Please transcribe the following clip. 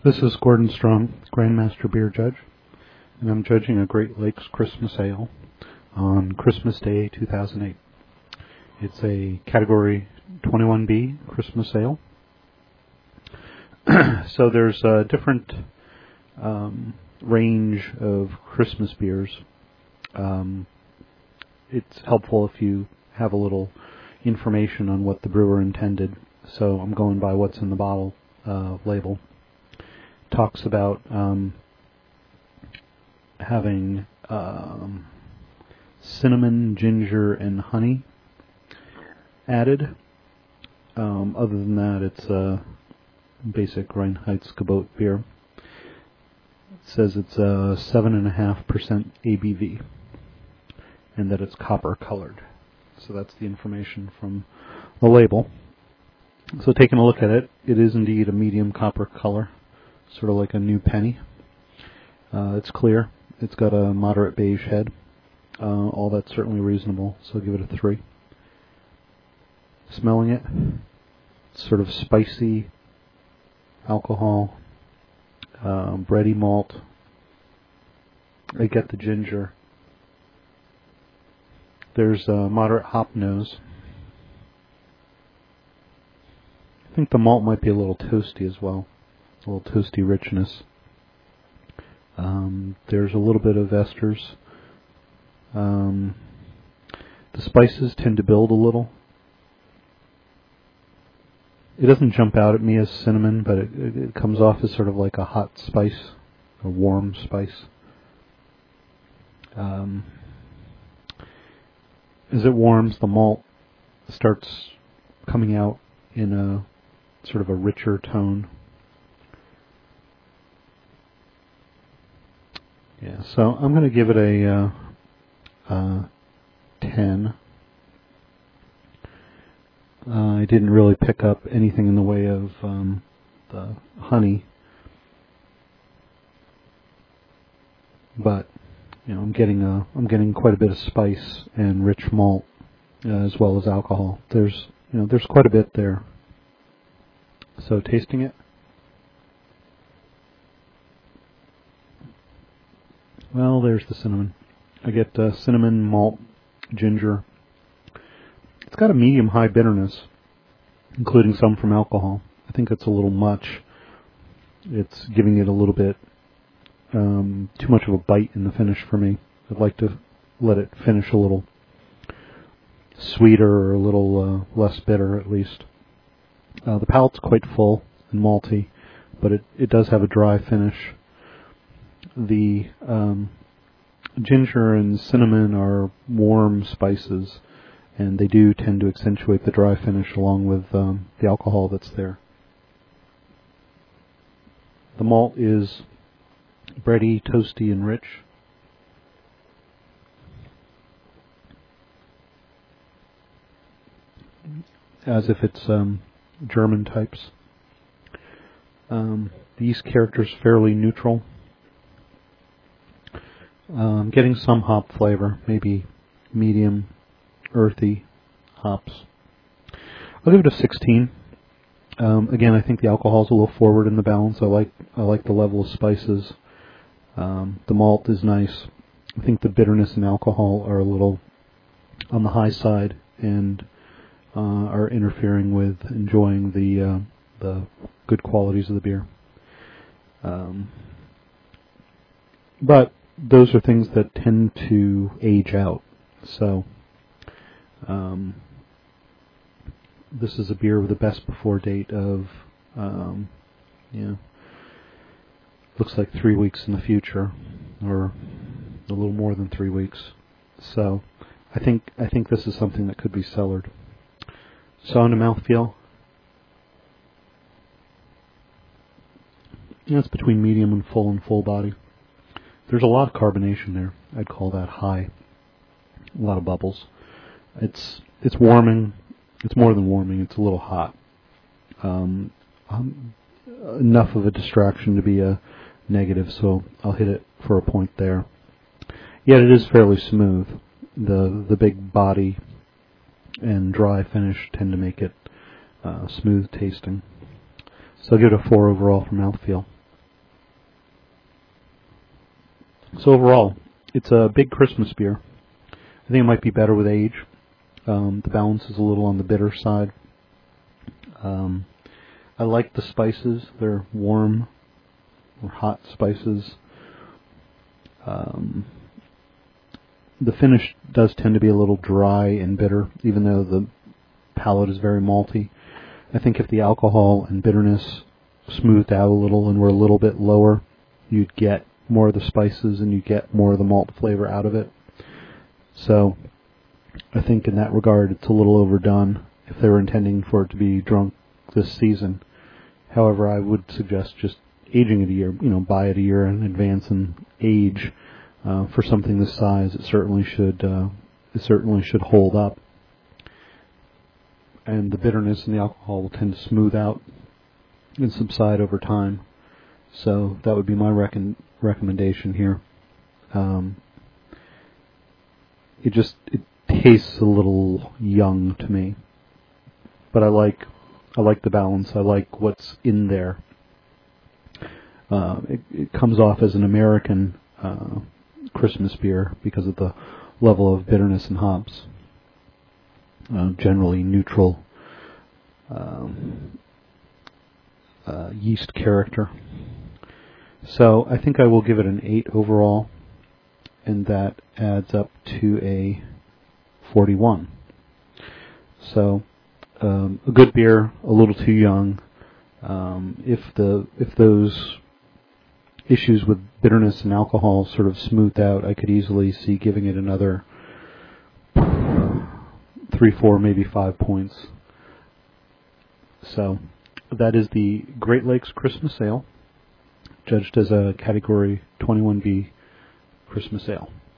This is Gordon Strong, Grandmaster Beer Judge, and I'm judging a Great Lakes Christmas Ale on Christmas Day 2008. It's a Category 21B Christmas Ale. So there's a different range of Christmas beers. It's helpful if you have a little information on what the brewer intended. So I'm going by what's in the bottle label. Talks about having cinnamon, ginger, and honey added. Other than that, it's a basic Reinheitsgebot beer. It says it's 7.5% ABV and that it's copper colored. So that's the information from the label. So taking a look at it, it is indeed a medium copper color, sort of like a new penny. It's clear. It's got a moderate beige head. All that's certainly reasonable, so I'll give it a 3. Smelling it, sort of spicy alcohol, bready malt. I get the ginger. There's a moderate hop nose. I think the malt might be a little toasty as well. A little toasty richness. There's a little bit of esters. The spices tend to build a little. It doesn't jump out at me as cinnamon, but it comes off as sort of like a hot spice, a warm spice. As it warms, the malt starts coming out in a sort of a richer tone. Yeah, so I'm going to give it a 10. I didn't really pick up anything in the way of the honey, but you know, I'm getting quite a bit of spice and rich malt as well as alcohol. There's quite a bit there. So tasting it, well, there's the cinnamon. I get cinnamon, malt, ginger. It's got a medium-high bitterness, including some from alcohol. I think it's a little much. It's giving it a little bit too much of a bite in the finish for me. I'd like to let it finish a little sweeter or a little less bitter, at least. The palate's quite full and malty, but it does have a dry finish. The ginger and cinnamon are warm spices, and they do tend to accentuate the dry finish along with the alcohol that's there. The malt is bready, toasty, and rich. As if it's German types. The yeast character is fairly neutral. I'm getting some hop flavor, maybe medium, earthy hops. I'll give it a 16. Again, I think the alcohol's a little forward in the balance. I like the level of spices. The malt is nice. I think the bitterness and alcohol are a little on the high side and are interfering with enjoying the good qualities of the beer. But those are things that tend to age out. So this is a beer with a best before date of looks like 3 weeks in the future, or a little more than 3 weeks. So I think this is something that could be cellared. So on the mouthfeel, it's between medium and full body. There's a lot of carbonation there. I'd call that high. A lot of bubbles. It's warming. It's more than warming. It's a little hot. Enough of a distraction to be a negative, so I'll hit it for a point there. Yet it is fairly smooth. The big body and dry finish tend to make it smooth tasting. So I'll give it a 4 overall for mouthfeel. So overall, it's a big Christmas beer. I think it might be better with age. The balance is a little on the bitter side. I like the spices. They're warm or hot spices. The finish does tend to be a little dry and bitter, even though the palate is very malty. I think if the alcohol and bitterness smoothed out a little and were a little bit lower, you'd get more of the spices and you'd get more of the malt flavor out of it. So I think in that regard it's a little overdone if they were intending for it to be drunk this season. However, I would suggest just aging it a year, buy it a year in advance and age. For something this size, it certainly should hold up. And the bitterness and the alcohol will tend to smooth out and subside over time. So that would be my recommendation here. It tastes a little young to me, but I like the balance. I like what's in there. It comes off as an American Christmas beer because of the level of bitterness and hops. Generally neutral yeast character. So I think I will give it an 8 overall, and that adds up to a 41. So a good beer, a little too young. If those issues with bitterness and alcohol sort of smoothed out, I could easily see giving it another 3, 4, maybe 5 points. So that is the Great Lakes Christmas Ale, judged as a Category 21B Christmas Ale.